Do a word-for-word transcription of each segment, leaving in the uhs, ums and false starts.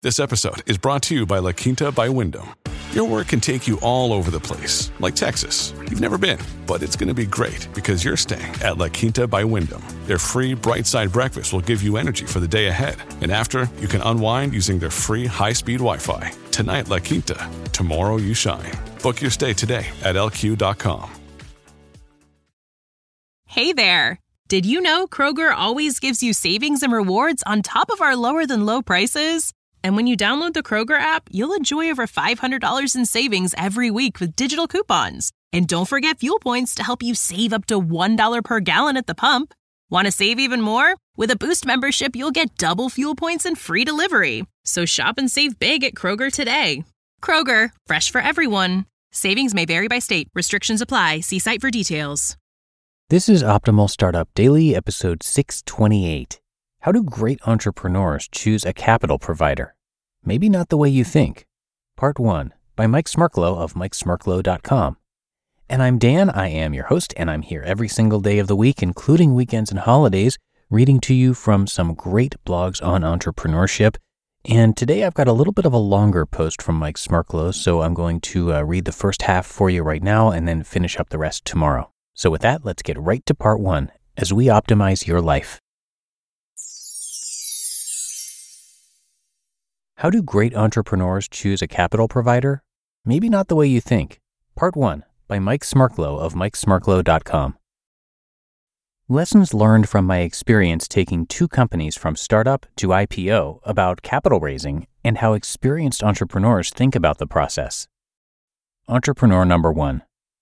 This episode is brought to you by La Quinta by Wyndham. Your work can take you all over the place, like Texas. You've never been, but it's going to be great because you're staying at La Quinta by Wyndham. Their free Bright Side breakfast will give you energy for the day ahead. And after, you can unwind using their free high-speed Wi-Fi. Tonight, La Quinta. Tomorrow, you shine. Book your stay today at L Q dot com. Hey there! Did you know Kroger always gives you savings and rewards on top of our lower-than-low prices? And when you download the Kroger app, you'll enjoy over five hundred dollars in savings every week with digital coupons. And don't forget fuel points to help you save up to one dollar per gallon at the pump. Want to save even more? With a Boost membership, you'll get double fuel points and free delivery. So shop and save big at Kroger today. Kroger, fresh for everyone. Savings may vary by state. Restrictions apply. See site for details. This is Optimal Startup Daily, episode six twenty-eight. How do great entrepreneurs choose a capital provider? Maybe not the way you think. Part one, by Mike Smerklo of mike smerklo dot com. And I'm Dan, I am your host, and I'm here every single day of the week, including weekends and holidays, reading to you from some great blogs on entrepreneurship. And today I've got a little bit of a longer post from Mike Smerklo, so I'm going to uh, read the first half for you right now and then finish up the rest tomorrow. So with that, let's get right to part one, as we optimize your life. How do great entrepreneurs choose a capital provider? Maybe not the way you think. Part one, by Mike Smerklo of mike smerklo dot com. Lessons learned from my experience taking two companies from startup to I P O about capital raising and how experienced entrepreneurs think about the process. Entrepreneur number one.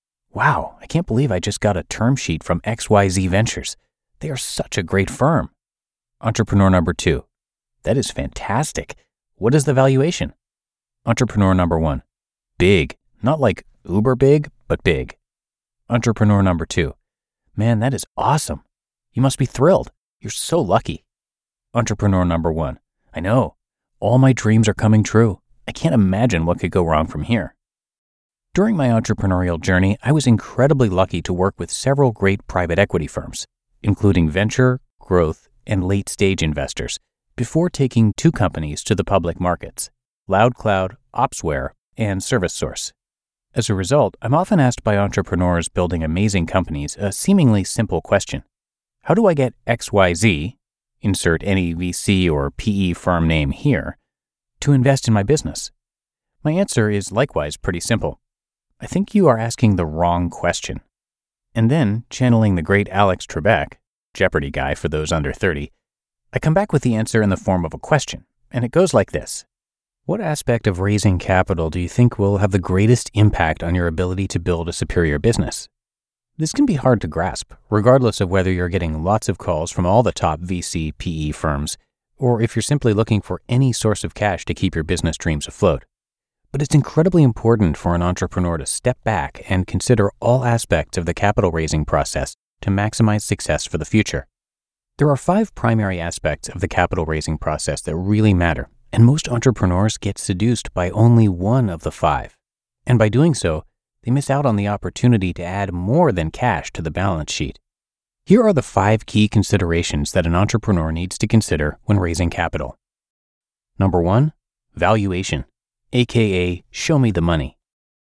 Wow, I can't believe I just got a term sheet from X Y Z Ventures. They are such a great firm. Entrepreneur number two. That is fantastic. What is the valuation? Entrepreneur number one. Big. Not like uber big, but big. Entrepreneur number two. Man, that is awesome. You must be thrilled. You're so lucky. Entrepreneur number one. I know. All my dreams are coming true. I can't imagine what could go wrong from here. During my entrepreneurial journey, I was incredibly lucky to work with several great private equity firms, including venture, growth, and late-stage investors, before taking two companies to the public markets, LoudCloud, Opsware, and ServiceSource. As a result, I'm often asked by entrepreneurs building amazing companies a seemingly simple question. How do I get X Y Z, insert any V C or P E firm name here, to invest in my business? My answer is likewise pretty simple. I think you are asking the wrong question. And then, channeling the great Alex Trebek, Jeopardy guy for those under thirty, I come back with the answer in the form of a question, and it goes like this. What aspect of raising capital do you think will have the greatest impact on your ability to build a superior business? This can be hard to grasp, regardless of whether you're getting lots of calls from all the top V C, P E firms, or if you're simply looking for any source of cash to keep your business dreams afloat. But it's incredibly important for an entrepreneur to step back and consider all aspects of the capital raising process to maximize success for the future. There are five primary aspects of the capital raising process that really matter, and most entrepreneurs get seduced by only one of the five. And by doing so, they miss out on the opportunity to add more than cash to the balance sheet. Here are the five key considerations that an entrepreneur needs to consider when raising capital. Number one, valuation, aka show me the money.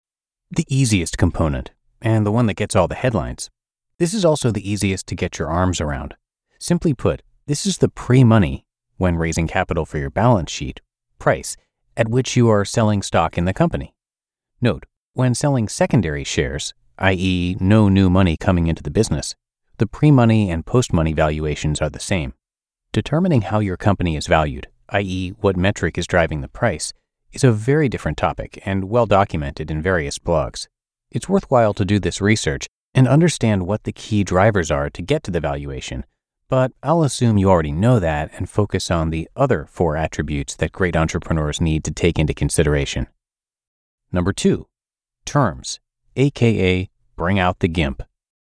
The easiest component, and the one that gets all the headlines. This is also the easiest to get your arms around. Simply put, this is the pre-money, when raising capital for your balance sheet, price at which you are selling stock in the company. Note, when selling secondary shares, that is no new money coming into the business, the pre-money and post-money valuations are the same. Determining how your company is valued, that is what metric is driving the price, is a very different topic and well documented in various blogs. It's worthwhile to do this research and understand what the key drivers are to get to the valuation, but I'll assume you already know that and focus on the other four attributes that great entrepreneurs need to take into consideration. Number two, terms, aka bring out the GIMP.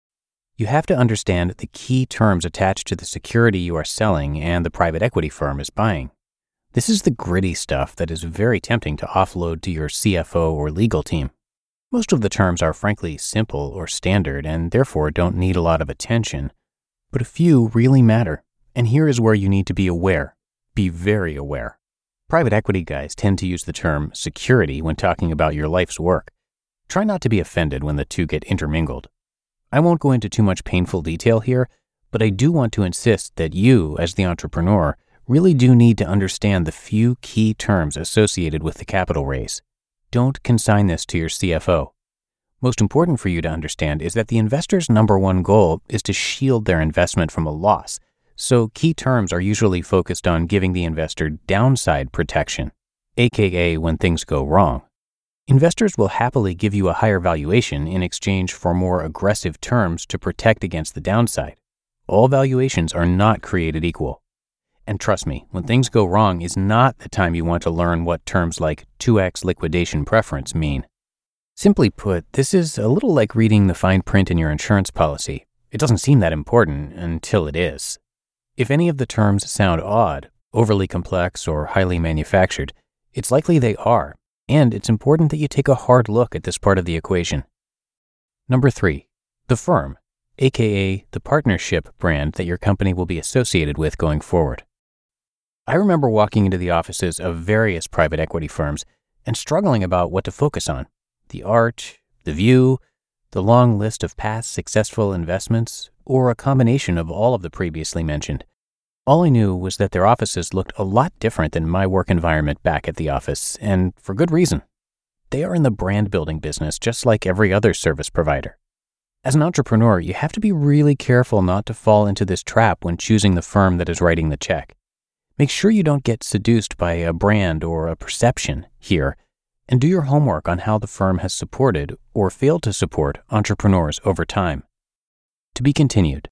You have to understand the key terms attached to the security you are selling and the private equity firm is buying. This is the gritty stuff that is very tempting to offload to your C F O or legal team. Most of the terms are frankly simple or standard and therefore don't need a lot of attention, but a few really matter, and here is where you need to be aware. Be very aware. Private equity guys tend to use the term security when talking about your life's work. Try not to be offended when the two get intermingled. I won't go into too much painful detail here, but I do want to insist that you, as the entrepreneur, really do need to understand the few key terms associated with the capital raise. Don't consign this to your C F O. Most important for you to understand is that the investor's number one goal is to shield their investment from a loss, so key terms are usually focused on giving the investor downside protection, aka when things go wrong. Investors will happily give you a higher valuation in exchange for more aggressive terms to protect against the downside. All valuations are not created equal. And trust me, when things go wrong is not the time you want to learn what terms like two X liquidation preference mean. Simply put, this is a little like reading the fine print in your insurance policy. It doesn't seem that important until it is. If any of the terms sound odd, overly complex, or highly manufactured, it's likely they are. And it's important that you take a hard look at this part of the equation. Number three, the firm, aka the partnership brand that your company will be associated with going forward. I remember walking into the offices of various private equity firms and struggling about what to focus on. The art, the view, the long list of past successful investments, or a combination of all of the previously mentioned. All I knew was that their offices looked a lot different than my work environment back at the office, and for good reason. They are in the brand building business just like every other service provider. As an entrepreneur, you have to be really careful not to fall into this trap when choosing the firm that is writing the check. Make sure you don't get seduced by a brand or a perception here, and do your homework on how the firm has supported or failed to support entrepreneurs over time. To be continued.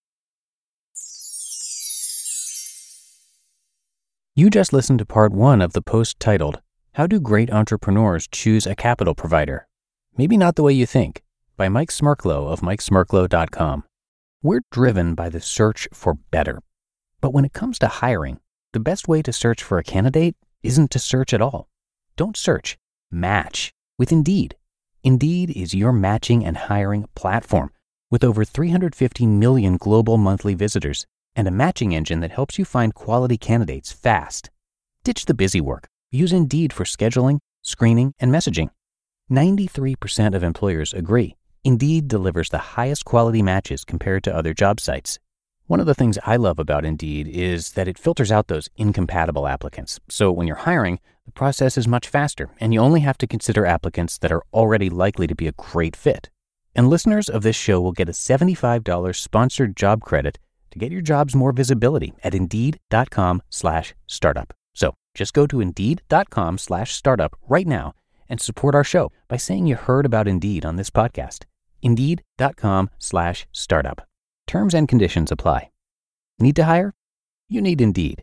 You just listened to part one of the post titled, How Do Great Entrepreneurs Choose a Capital Provider? Maybe Not the Way You Think, by Mike Smerklo of mike smerklo dot com. We're driven by the search for better. But when it comes to hiring, the best way to search for a candidate isn't to search at all. Don't search, match with Indeed. Indeed is your matching and hiring platform with over three hundred fifty million global monthly visitors and a matching engine that helps you find quality candidates fast. Ditch the busy work. Use Indeed for scheduling, screening, and messaging. ninety-three percent of employers agree. Indeed delivers the highest quality matches compared to other job sites. One of the things I love about Indeed is that it filters out those incompatible applicants. So when you're hiring, the process is much faster, and you only have to consider applicants that are already likely to be a great fit. And listeners of this show will get a seventy-five dollars sponsored job credit to get your jobs more visibility at Indeed.com slash startup. So just go to Indeed.com slash startup right now and support our show by saying you heard about Indeed on this podcast. Indeed.com slash startup. Terms and conditions apply. Need to hire? You need Indeed.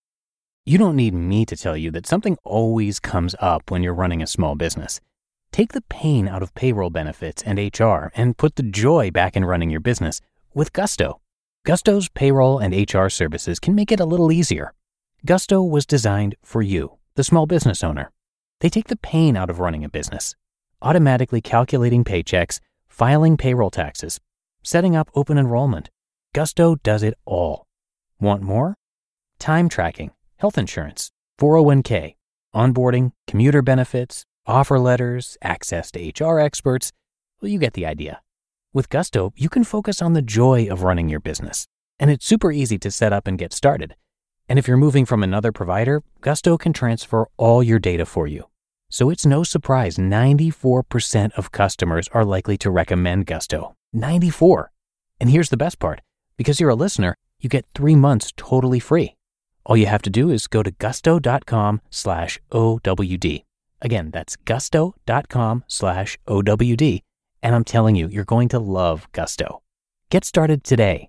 You don't need me to tell you that something always comes up when you're running a small business. Take the pain out of payroll benefits and H R and put the joy back in running your business with Gusto. Gusto's payroll and H R services can make it a little easier. Gusto was designed for you, the small business owner. They take the pain out of running a business, automatically calculating paychecks, filing payroll taxes, setting up open enrollment. Gusto does it all. Want more? Time tracking, health insurance, four oh one k, onboarding, commuter benefits, offer letters, access to H R experts. Well, you get the idea. With Gusto, you can focus on the joy of running your business, and it's super easy to set up and get started. And if you're moving from another provider, Gusto can transfer all your data for you. So it's no surprise ninety-four percent of customers are likely to recommend Gusto. ninety-four. And here's the best part. Because you're a listener, you get three months totally free. All you have to do is go to gusto.com slash OWD. Again, that's gusto.com slash OWD. And I'm telling you, you're going to love Gusto. Get started today.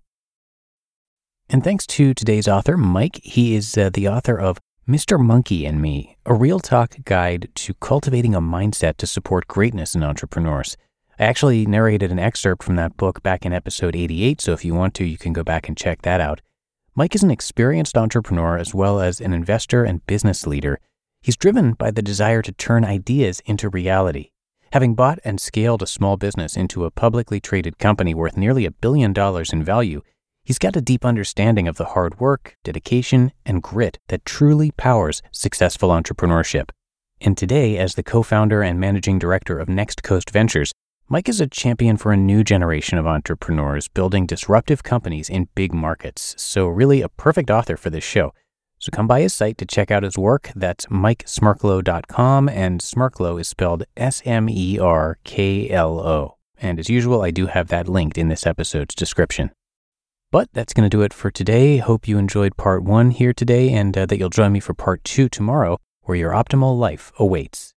And thanks to today's author, Mike. He is uh, the author of Mister Monkey and Me, a real talk guide to cultivating a mindset to support greatness in entrepreneurs. I actually narrated an excerpt from that book back in episode eighty-eight, so if you want to, you can go back and check that out. Mike is an experienced entrepreneur as well as an investor and business leader. He's driven by the desire to turn ideas into reality. Having bought and scaled a small business into a publicly traded company worth nearly a billion dollars in value, He's got a deep understanding of the hard work, dedication, and grit that truly powers successful entrepreneurship. And today, as the co-founder and managing director of Next Coast Ventures, Mike is a champion for a new generation of entrepreneurs building disruptive companies in big markets. So really a perfect author for this show. So come by his site to check out his work. That's mike smerklo dot com, and Smerklo is spelled S M E R K L O. And as usual, I do have that linked in this episode's description. But that's going to do it for today. Hope you enjoyed part one here today, and uh, that you'll join me for part two tomorrow, where your optimal life awaits.